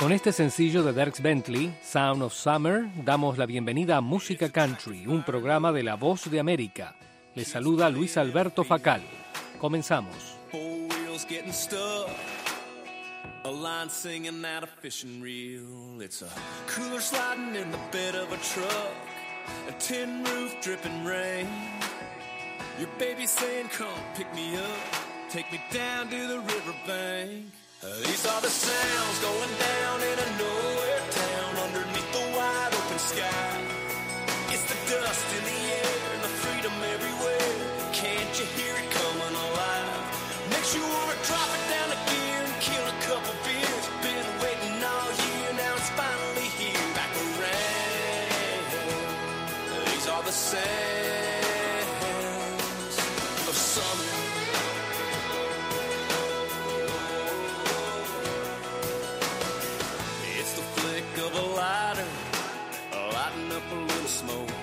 Con este sencillo de Dierks Bentley, Sound of Summer, damos la bienvenida a Música Country, un programa de La Voz de América. Les saluda Luis Alberto Facal. Comenzamos. A line singing out a fishing reel. It's a cooler sliding in the bed of a truck. A tin roof dripping rain. Your baby saying, come pick me up. Take me down to the riverbank. These are the sounds going down in a nowhere town underneath the wide open sky. It's the dust in the air and the freedom everywhere. Can't you hear it coming alive? Makes you wanna drop it down to gear and kill a couple beers. Been waiting all year, now it's finally here. Back around. These are the sounds of summer. It's the flick of a lighter, lighting up a little smoke.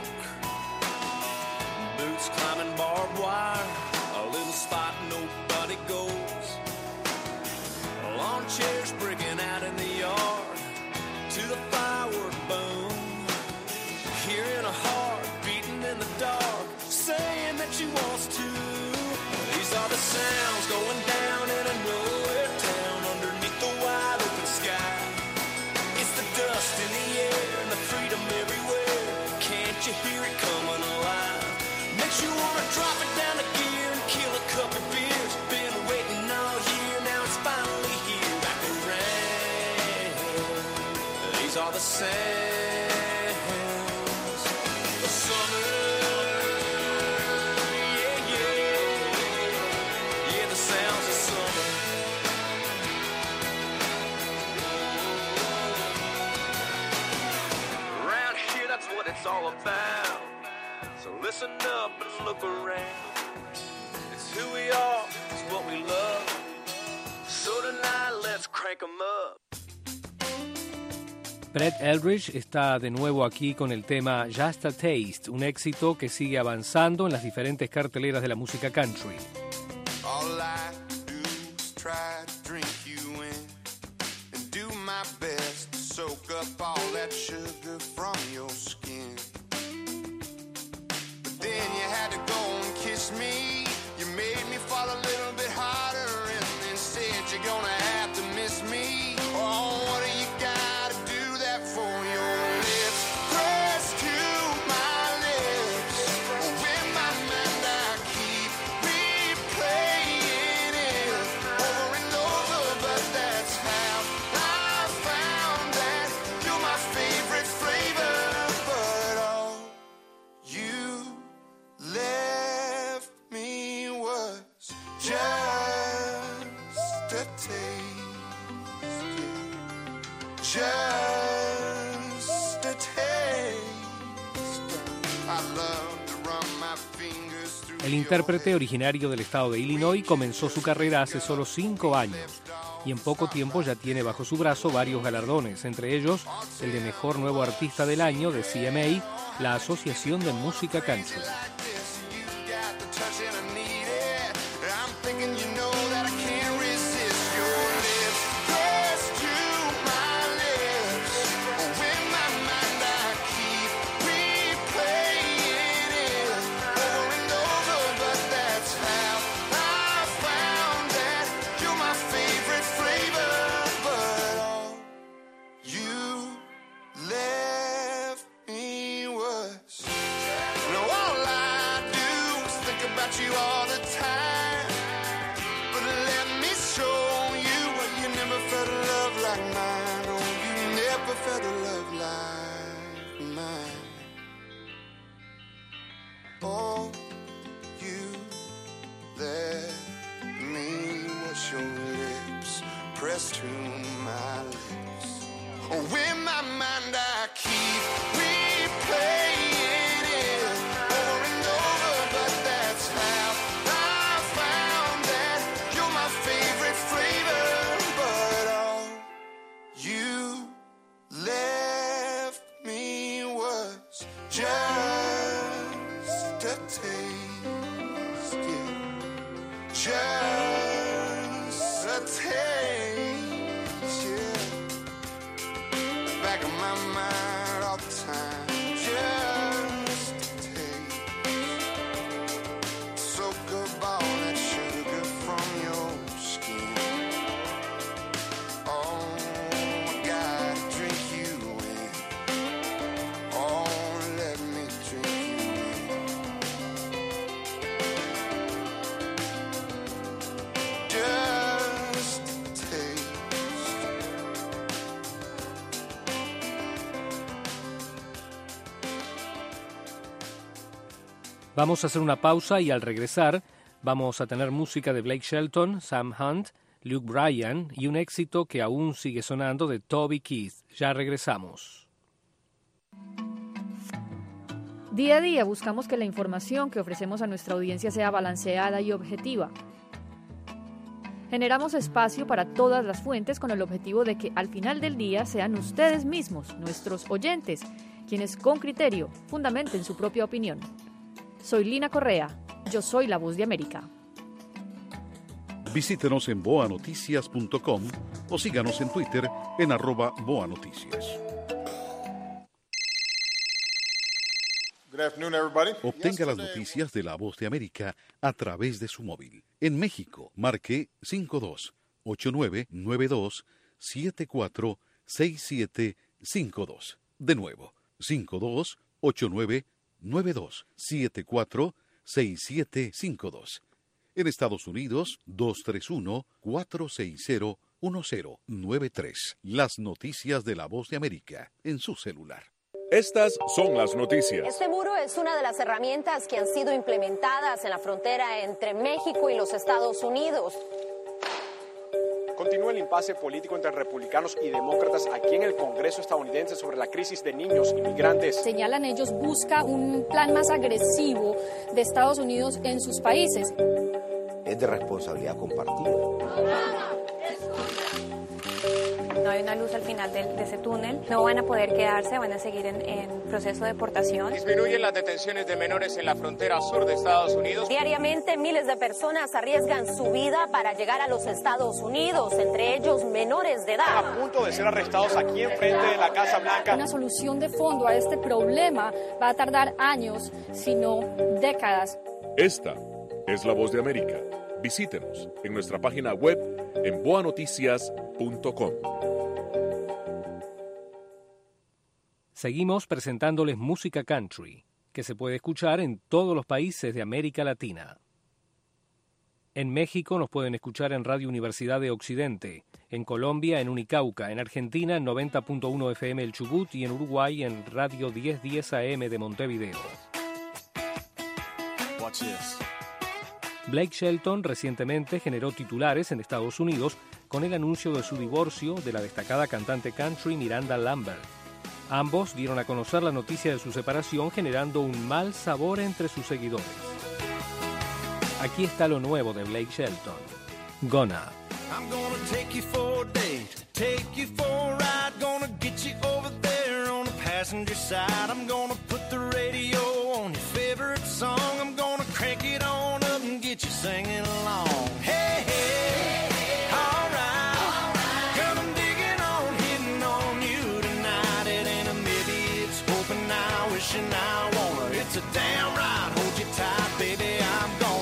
Boots climbing barbed wire, a little spot nobody goes. Lawn chairs breaking out in the yard to the firework boom. Hearing a heart beating in the dark, saying that she wants to. These are the sounds going down in a nowhere town underneath the wide open sky. It's the dust in the air and the freedom everywhere. Can't you hear it coming alive? Makes you wanna drop it down to gear and kill a couple beers. Been waiting all year, now it's finally here. Back around. These are the sounds of summer. Yeah, yeah. Yeah, the sounds of summer. Around here, that's what it's all about. So listen up and look around. It's who we are, it's what we love. So tonight, let's crank 'em up. Brett Eldredge está de nuevo aquí con el tema Just a Taste, un éxito que sigue avanzando en las diferentes carteleras de la música country. All I do is try to drink you in and do my best to soak up all that sugar from your skin. Then you had to go and kiss me. You made me fall a little bit harder and then said you're gonna have to miss me. Oh, what do you gotta do that for? Your lips pressed to my lips. In my mind I keep replaying it over and over, but that's how I found that you're my favorite flavor. But oh, you left me was just a taste, just a taste. I love to run my fingers through. El intérprete originario del estado de Illinois comenzó su carrera hace solo 5 años y en poco tiempo ya tiene bajo su brazo varios galardones, entre ellos el de Mejor Nuevo Artista del Año de CMA, la Asociación de Música Country. You all the time, but let me show you what you never felt a love like mine. Oh, you never felt a love like mine. Oh, you let me wash your lips pressed to my lips. Oh, in my mind I keep replaying it over and over, but that's how I found that you're my favorite flavor. But all you left me was just a taste, yeah. Just a taste, yeah. Vamos a hacer una pausa y al regresar vamos a tener música de Blake Shelton, Sam Hunt, Luke Bryan y un éxito que aún sigue sonando de Toby Keith. Ya regresamos. Día a día buscamos que la información que ofrecemos a nuestra audiencia sea balanceada y objetiva. Generamos espacio para todas las fuentes con el objetivo de que al final del día sean ustedes mismos, nuestros oyentes, quienes con criterio fundamenten su propia opinión. Soy Lina Correa, yo soy la Voz de América. Visítenos en boanoticias.com o síganos en Twitter en @boanoticias. Good afternoon, everybody. Obtenga las noticias de La Voz de América a través de su móvil. En México, marque 52-89-92-746752. De nuevo, 52-89-92-746752. En Estados Unidos, 231-460-1093. Las noticias de La Voz de América en su celular. Estas son las noticias. Este muro es una de las herramientas que han sido implementadas en la frontera entre México y los Estados Unidos. Continúa el impasse político entre republicanos y demócratas aquí en el Congreso estadounidense sobre la crisis de niños inmigrantes. Señalan ellos, busca un plan más agresivo de Estados Unidos en sus países. Es de responsabilidad compartida. No hay una luz al final de ese túnel, no van a poder quedarse, van a seguir en proceso de deportación. Disminuyen las detenciones de menores en la frontera sur de Estados Unidos. Diariamente miles de personas arriesgan su vida para llegar a los Estados Unidos, entre ellos menores de edad. Están a punto de ser arrestados aquí enfrente de la Casa Blanca. Una solución de fondo a este problema va a tardar años, sino décadas. Esta es La Voz de América. Visítenos en nuestra página web en boanoticias.com. Seguimos presentándoles música country, que se puede escuchar en todos los países de América Latina. En México nos pueden escuchar en Radio Universidad de Occidente, en Colombia en Unicauca, en Argentina en 90.1 FM El Chubut y en Uruguay en Radio 1010 AM de Montevideo. Watch this. Blake Shelton recientemente generó titulares en Estados Unidos con el anuncio de su divorcio de la destacada cantante country Miranda Lambert. Ambos dieron a conocer la noticia de su separación, generando un mal sabor entre sus seguidores. Aquí está lo nuevo de Blake Shelton, Gonna. I'm gonna take you for a date, take you for a ride, gonna get you over there on the passenger side. I'm gonna put the radio on your favorite song, I'm gonna crank it on up and get you singing along. Hey, hey, all right, girl, I'm digging on, hitting on you tonight. It ain't a maybe, it's hoping now, wishing I wanna. It's a damn right, hold you tight, baby, I'm gonna.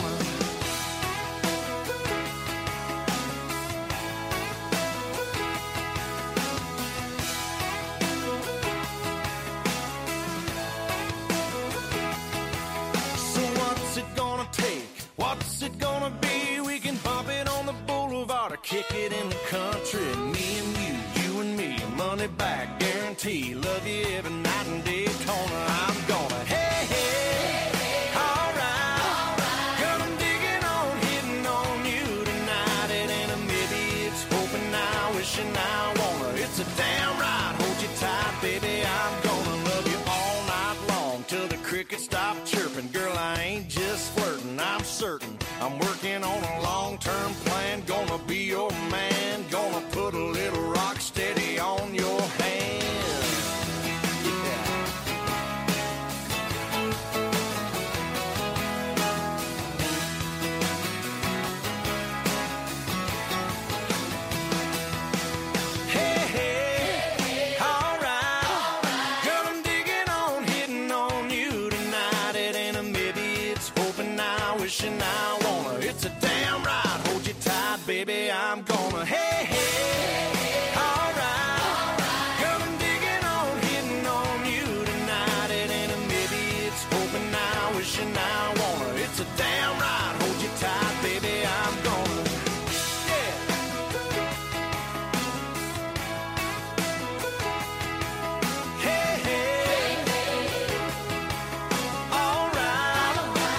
What's it gonna be? We can bump it on the boulevard or kick it in the country. Me and you and me, money back guarantee. Love you every night in Daytona. I'm gonna, hey, hey, alright. Girl, I'm digging on, hitting on you tonight. It ain't a maybe, it's hoping now, wishing I wanna. It's a damn right, hold you tight, baby. I'm gonna love you all night long till the crickets stop chirping. Girl, I ain't just flirting, I'm certain I'm working on a long-term plan. Gonna be your man, gonna put a little rock steady on your hand. Hey, hey, alright. Girl, I'm digging on, hitting on you tonight. It ain't a maybe, it's hoping now, wishing I wanna. It's a damn right, hold you tight, baby, I'm gonna. Hey, hey, alright. Girl, I'm digging on, hitting on you tonight. It ain't a maybe, it's hoping now, wishing I wanna. It's a damn right, hold you tight, baby, I'm gonna. Hey, hey, alright.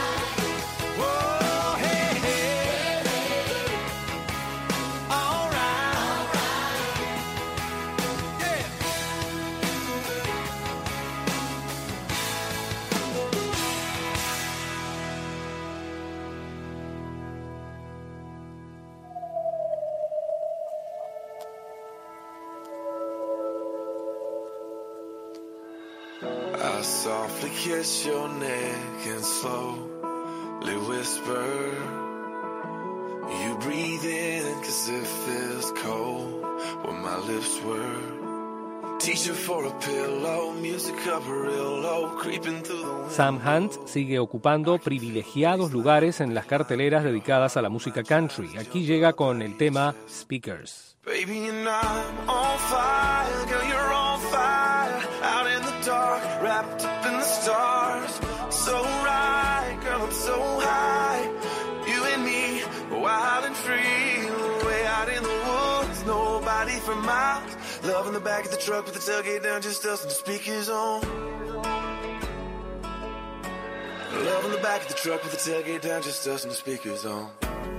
I softly kiss your neck and slowly whisper, you breathe in 'cause it feels cold where my lips were. Teacher for a pillow, music up real low, creeping through the window. Sam Hunt sigue ocupando privilegiados lugares en las carteleras dedicadas a la música country. Aquí llega con el tema Speakers. Baby, and I'm on fire, girl, you're on fire. Out in the dark, wrapped up in the stars. So right, girl, I'm so high. You and me, wild and free. Way out in the woods, nobody for miles. Love in the back of the truck with the tailgate down, just us and the speakers on. Love in the back of the truck with the tailgate down, just us and the speakers on.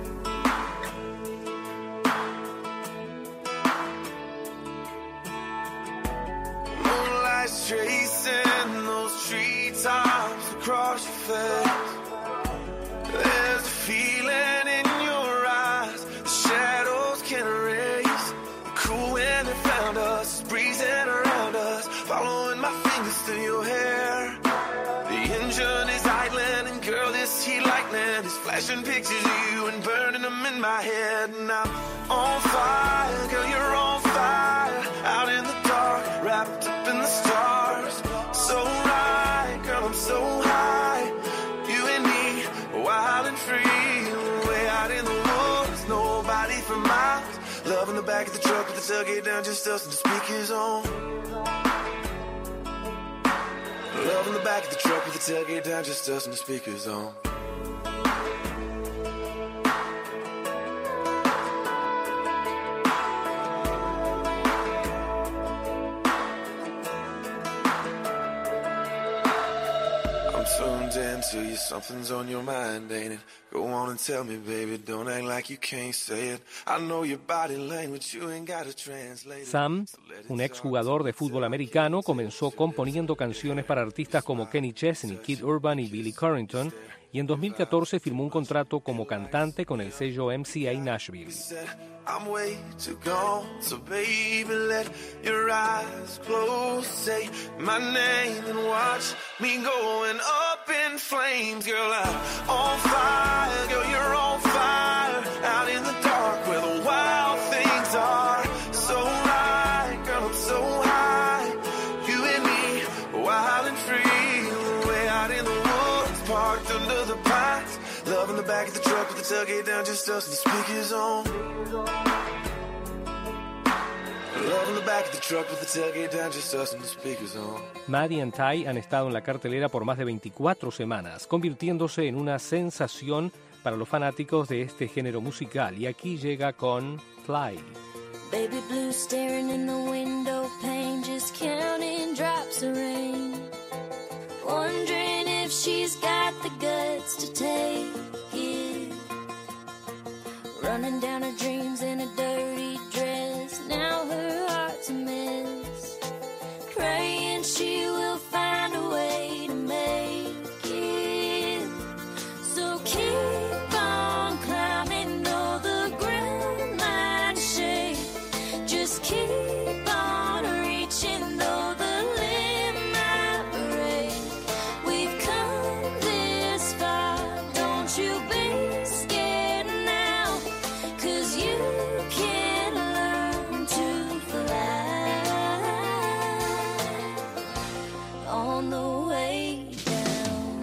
Moonlight's tracing those treetops across your face. There's a feeling in your eyes the shadows can't erase. The cool wind that found us, breezing around us, following my fingers through your hair. The engine is idling, and girl, this heat lightning is flashing pictures of you and burning them in my head. And I'm on fire, girl, you're on fire. Out in the dark, wrapped up in the stars. So right, girl, I'm so high. You and me, wild and free. Way out in the woods, nobody for miles. Love in the back of the truck with the tailgate down, just us and the speakers on. Love in the back of the truck with the tailgate down, just us and the speakers on. I'm tuned into you, something's on your mind, ain't it? Go on and tell me, baby, don't act like you can't say it. I know your body language, you ain't gotta translate it. Sam, un exjugador de fútbol americano, comenzó componiendo canciones para artistas como Kenny Chesney, Kid Urban y Billy Currington, y en 2014 firmó un contrato como cantante con el sello MCA Nashville. I'm way too gone, so baby let your eyes close, say my name and watch me going up in flames. Girl, I'm on fire, girl, you're on fire. Out in the dark where the wild things are. So right, girl, I'm so high. You and me, wild and free. Way out in the woods, parked under the pines. Love in the back of the truck with the tailgate down, just us and the speakers on. Love in the back of the truck with the tailgate down, just us and the speakers on. Maddie and Ty han estado en la cartelera por más de 24 semanas, convirtiéndose en una sensación para los fanáticos de este género musical. Y aquí llega con Fly. Baby blue staring in the window pane, just counting drops of rain. Wondering if she's got the guts to take it. Running down her dreams in a dirty dress. Now her heart's a mess. Praying she will find a way to make it. So keep on climbing, though the ground might shake. Just keep on reaching, though the limb might break. We've come this far, don't you be scared now, 'cause you can learn to fly on the way down.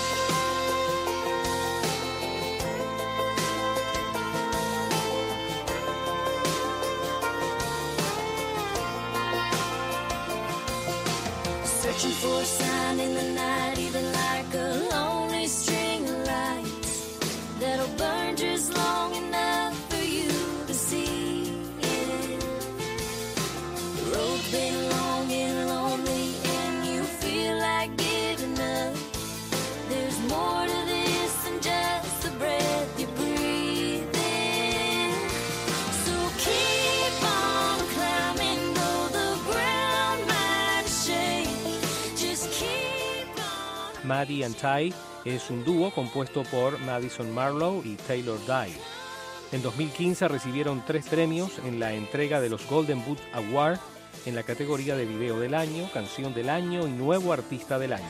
Searching for a sign in the night, even like a lonely string of lights that'll burn just long enough for you to see it. The road's been long and lonely and you feel like giving up. There's more to this than just the breath you breathe in. So keep on climbing, though the ground might shake. Just keep on. Maddie and Ty es un dúo compuesto por Madison Marlowe y Taylor Dye. En 2015 recibieron 3 premios en la entrega de los Golden Boot Award en la categoría de Video del Año, Canción del Año y Nuevo Artista del Año.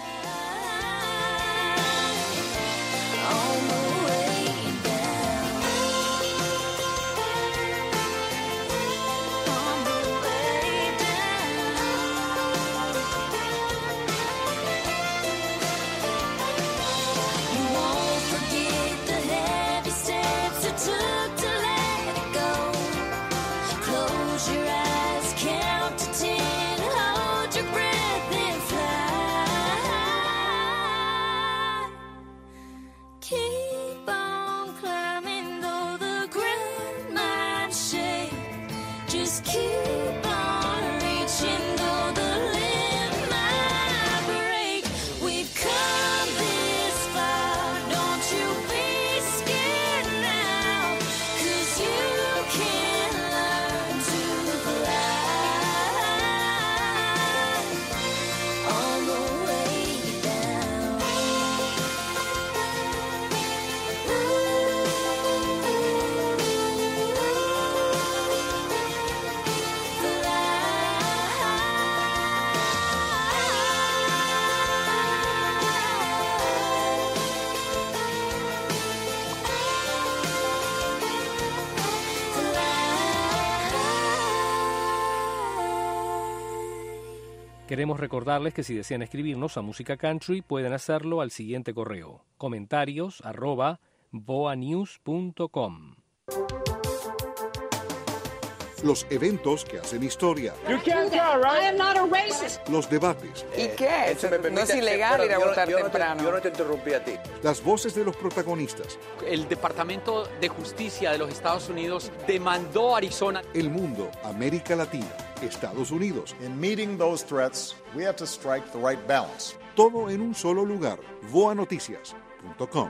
Queremos recordarles que si desean escribirnos a Música Country pueden hacerlo al siguiente correo: comentarios@boanews.com. Los eventos que hacen historia. You can't tell, right? I am not a racist. Los debates. ¿Y qué? No es ilegal ir a votar temprano. Yo no te interrumpí a ti. Las voces de los protagonistas. El Departamento de Justicia de los Estados Unidos demandó a Arizona. El mundo, América Latina, Estados Unidos. In meeting those threats, we have to strike the right balance. Todo en un solo lugar. voanoticias.com.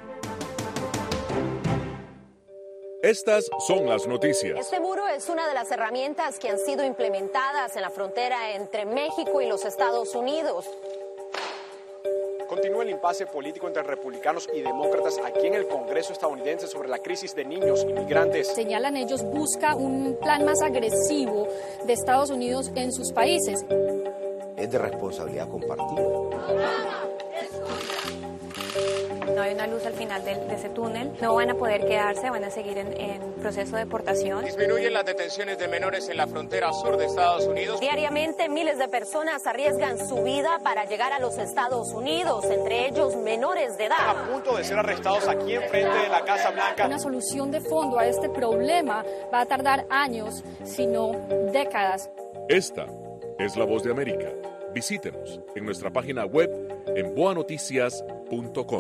Estas son las noticias. Este muro es una de las herramientas que han sido implementadas en la frontera entre México y los Estados Unidos. Continúa el impasse político entre republicanos y demócratas aquí en el Congreso estadounidense sobre la crisis de niños inmigrantes. Señalan ellos, busca un plan más agresivo de Estados Unidos en sus países. Es de responsabilidad compartida. No hay una luz al final de ese túnel. No van a poder quedarse, van a seguir en proceso de deportación. Disminuyen las detenciones de menores en la frontera sur de Estados Unidos. Diariamente miles de personas arriesgan su vida para llegar a los Estados Unidos, entre ellos menores de edad. Están a punto de ser arrestados aquí enfrente de la Casa Blanca. Una solución de fondo a este problema va a tardar años, si no décadas. Esta es La Voz de América. Visítenos en nuestra página web en boanoticias.com.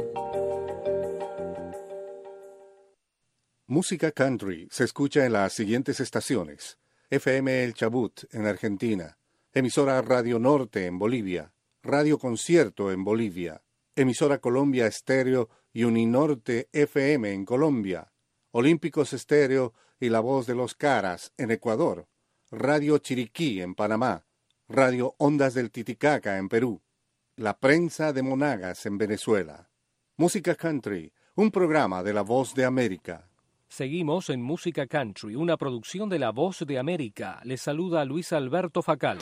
Música Country se escucha en las siguientes estaciones: FM El Chubut en Argentina, emisora Radio Norte en Bolivia, Radio Concierto en Bolivia, emisora Colombia Estéreo y Uninorte FM en Colombia, Olímpicos Estéreo y La Voz de los Caras en Ecuador, Radio Chiriquí en Panamá, Radio Ondas del Titicaca en Perú, La Prensa de Monagas en Venezuela. Música Country, un programa de La Voz de América. Seguimos en Música Country, una producción de La Voz de América. Les saluda Luis Alberto Facal.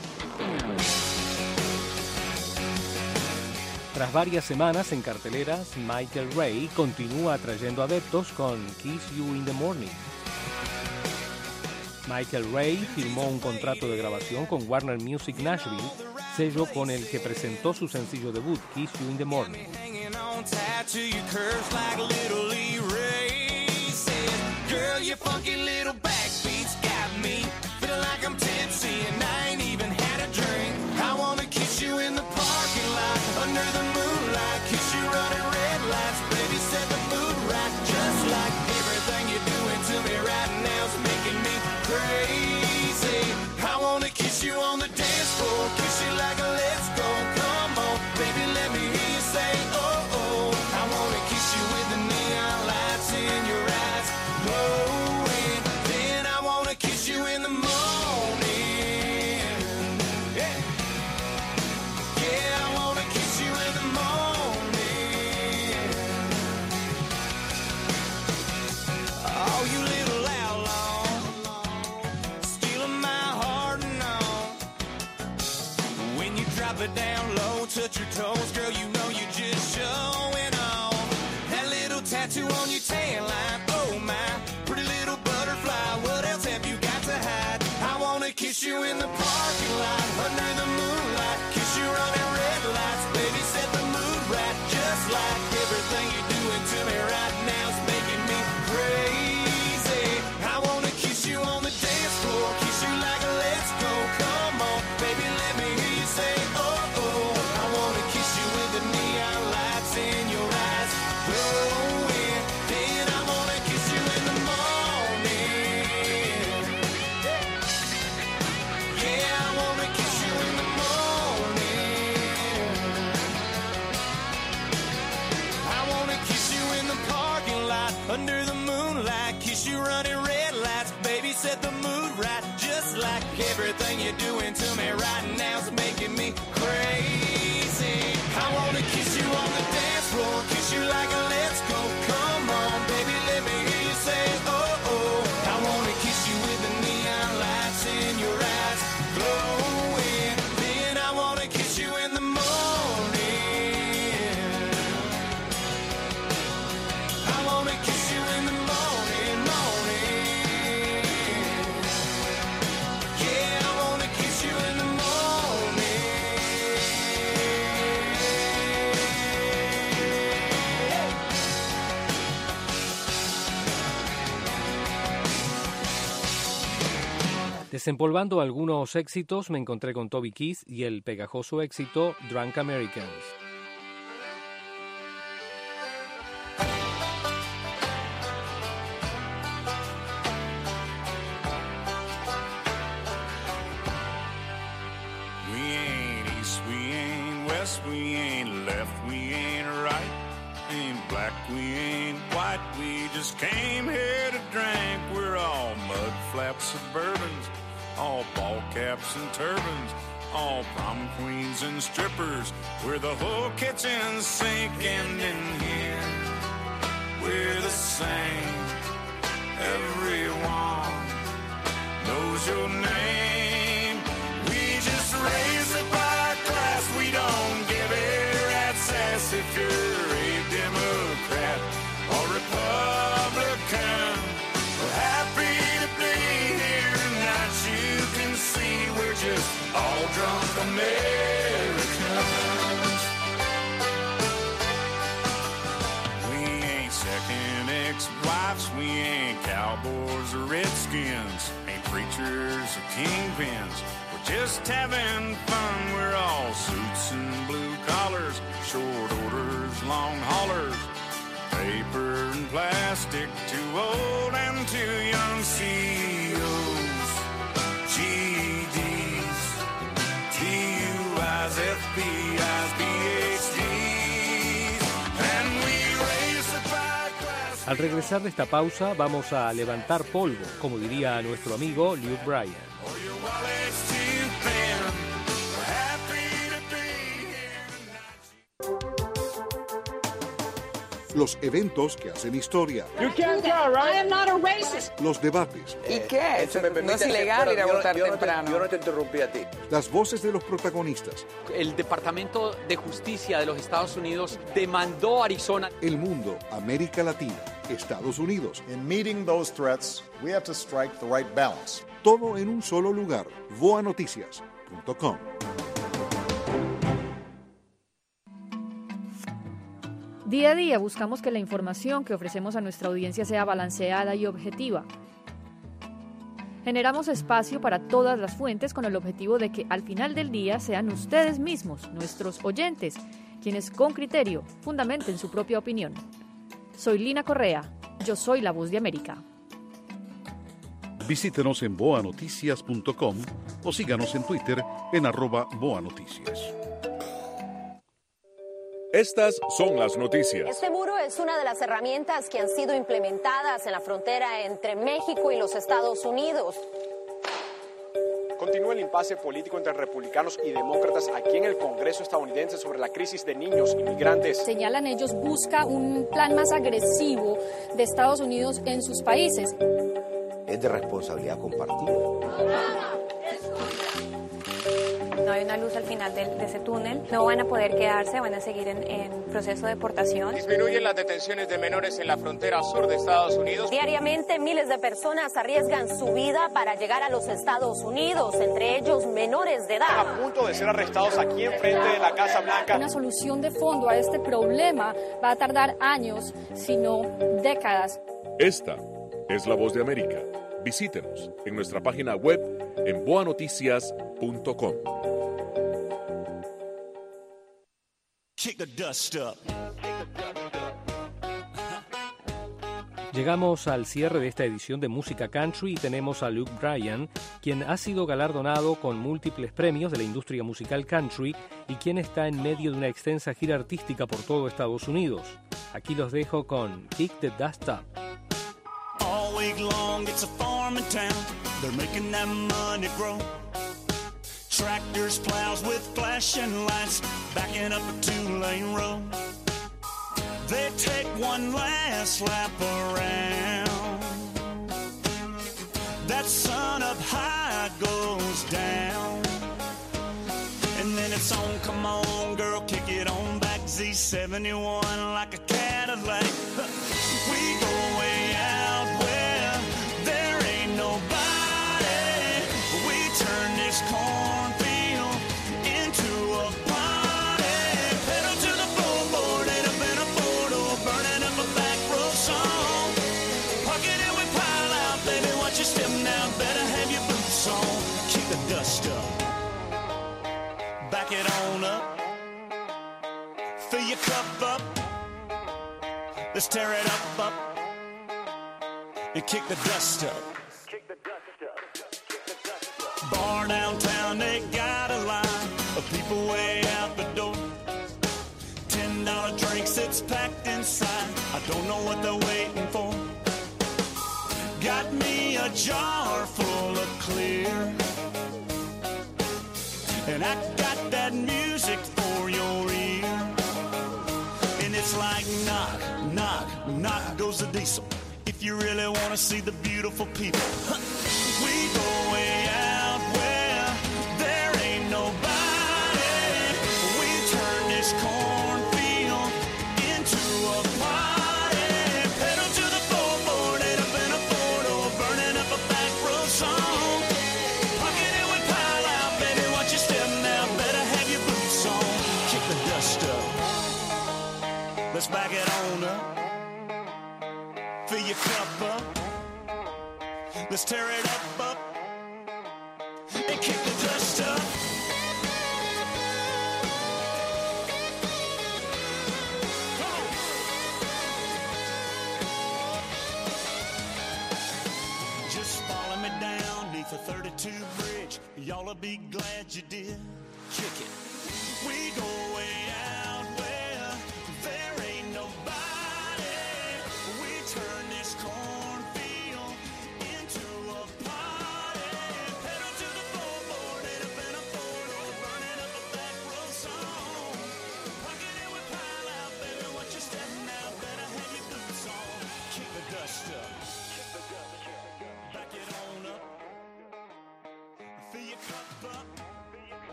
Tras varias semanas en carteleras, Michael Ray continúa atrayendo adeptos con Kiss You in the Morning. Michael Ray firmó un contrato de grabación con Warner Music Nashville, sello con el que presentó su sencillo debut, Kiss You in the Morning. Girl, your funky little backbeats got me feeling like I'm tipsy and I ain't even had a drink. I wanna kiss you in the parking lot under the moonlight, kiss you running red lights, baby, set the mood right. Just like everything you're doing to me right now's making me crazy. I wanna kiss you on the dance floor, kiss you like a let's go. Come on, baby, let me hear you say oh oh. I wanna kiss you with the neon light. toes, girl, you know you're just showing off. That little tattoo on your tan line, oh my, pretty little butterfly, what else have you got to hide? I wanna kiss you in the parking lot, under the moonlight, kiss you running red lights, baby, set the mood right, just like everything you're doing to me right now is making me crazy. I wanna kiss you on the dance floor, kiss you like a let's go, come on, baby, let me hear you say, oh, oh. I wanna kiss you with the neon lights in your eyes glowing, then I wanna kiss you in the morning. Yeah, I wanna kiss you in the morning. I wanna kiss you in the parking lot, under the moonlight, kiss you running red lights, baby, set the mood right, just like everything you're doing to me right now is making me crazy. I wanna kiss you on the dance floor, kiss you like a let's go, come on, baby, let me hear you say, oh, oh. I wanna kiss you with the neon lights in your eyes glowing, then I wanna kiss you in the morning. I wanna kiss you in the morning, morning. Yeah, I wanna kiss you in the morning. Desempolvando algunos éxitos, me encontré con Toby Keith y el pegajoso éxito Drunk Americans. We ain't east, we ain't west, we ain't left, we ain't right, ain't black, we ain't white, we just came here to drink. We're all mud flap suburbans, all ball caps and turbans, all prom queens and strippers. We're the whole kitchen sink, and in here we're the same. Everyone knows your name. We just raise the bar glass, we don't give a rat's ass if you're a Democrat or Republican. We're happy to be here tonight. You can see we're just all drunk Americans. We ain't second ex-wives, we ain't cowboys or redskins, ain't preachers or kingpins. We're just having fun. We're all suits and blue collars, short orders, long haulers, paper and plastic, too old and too young CEOs, GEDs, DUIs, FBIs, PhDs, and we raise the bar glass. Al regresar de esta pausa, vamos a levantar polvo, como diría nuestro amigo Luke Bryan. Los eventos que hacen historia. You can't tell, right? I am not a racist. Los debates. ¿Y qué? No es ilegal ir a votar temprano. Yo no te interrumpí a ti. Las voces de los protagonistas. El Departamento de Justicia de los Estados Unidos demandó a Arizona. El mundo, América Latina, Estados Unidos. In meeting those threats, we have to strike the right balance. Todo en un solo lugar. voanoticias.com. Día a día buscamos que la información que ofrecemos a nuestra audiencia sea balanceada y objetiva. Generamos espacio para todas las fuentes con el objetivo de que al final del día sean ustedes mismos, nuestros oyentes, quienes con criterio fundamenten su propia opinión. Soy Lina Correa, yo soy la voz de América. Visítenos en boanoticias.com o síganos en Twitter en @boanoticias. Estas son las noticias. Este muro es una de las herramientas que han sido implementadas en la frontera entre México y los Estados Unidos. Continúa el impasse político entre republicanos y demócratas aquí en el Congreso estadounidense sobre la crisis de niños inmigrantes. Señalan ellos, busca un plan más agresivo de Estados Unidos en sus países. Es de responsabilidad compartida. No hay una luz al final de ese túnel. No van a poder quedarse, van a seguir en proceso de deportación. Disminuyen las detenciones de menores en la frontera sur de Estados Unidos. Diariamente miles de personas arriesgan su vida para llegar a los Estados Unidos, entre ellos menores de edad. A punto de ser arrestados aquí enfrente de la Casa Blanca. Una solución de fondo a este problema va a tardar años, si no décadas. Esta es La Voz de América. Visítenos en nuestra página web en boanoticias.com. Kick the dust up. Llegamos al cierre de esta edición de Música Country y tenemos a Luke Bryan, quien ha sido galardonado con múltiples premios de la industria musical country y quien está en medio de una extensa gira artística por todo Estados Unidos. Aquí los dejo con Kick the Dust Up. All week long it's a farming town. They're making that money grow. Tractors, plows with flashing lights, backing up a two-lane road. They take one last lap around. That sun up high goes down. And then it's on, come on girl, kick it on back. Z71 like a Cadillac. We go way out where there ain't nobody. We turn this cornfield into a party. Pedal to the floorboard, end up in a photo, burning up a back row song. Park it and we pile out, baby, watch your step now, better have your boots on. Kick the dust up, back it on up, fill your cup up, let's tear it up, and kick the dust up. Bar downtown, they got a line of people way out the door. $10 drinks, it's packed inside. I don't know what they're waiting for. Got me a jar full of clear, and I got that music for your ear. And it's like knock, knock, knock goes the diesel. If you really want to see the beautiful people, we go way out where there ain't nobody. We turn this cornfield into a party. Pedal to the floorboard, end up in a photo, burning up a back row song. Pocket it with pile out, baby, watch your step now, better have your boots on. Kick the dust up, let's back it on up. Fill your cup up, let's tear it up, and kick the dust up. Just follow me down neath the 32 bridge, y'all'll be glad you did. Kick it.